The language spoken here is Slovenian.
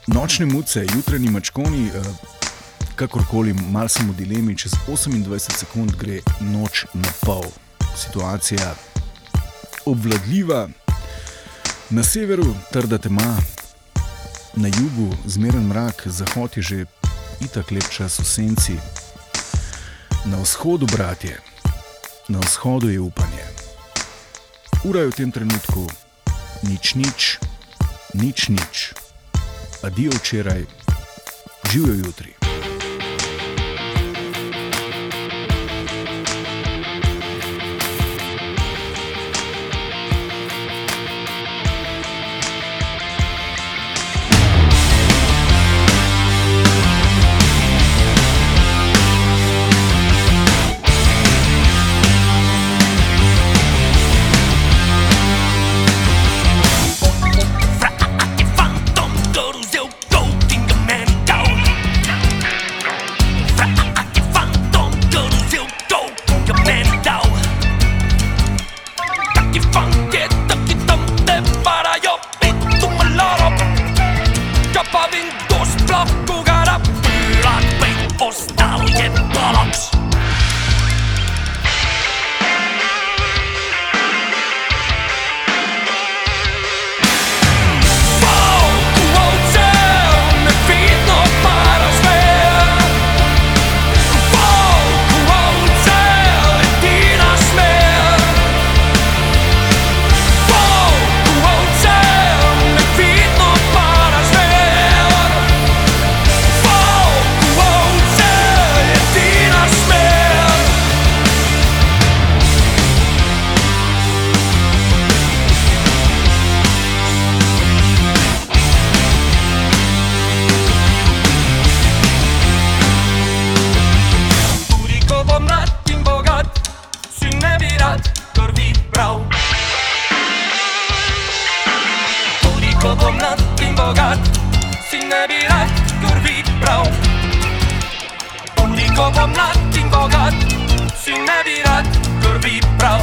Nočne muce, jutranji mačkoni, kakorkoli, malo sem v dilemi, čez 28 sekund gre noč na pol. Situacija obvladljiva, na severu trda tema, na jugu zmeren mrak, zahod je že itak lep čas v senci. Na vzhodu, bratje, na vzhodu je upanje. Ura je v tem trenutku nič. Adijo včeraj, živijo jutri. Ko bom mlad in bogat, si ne bi rad, ker bi prav.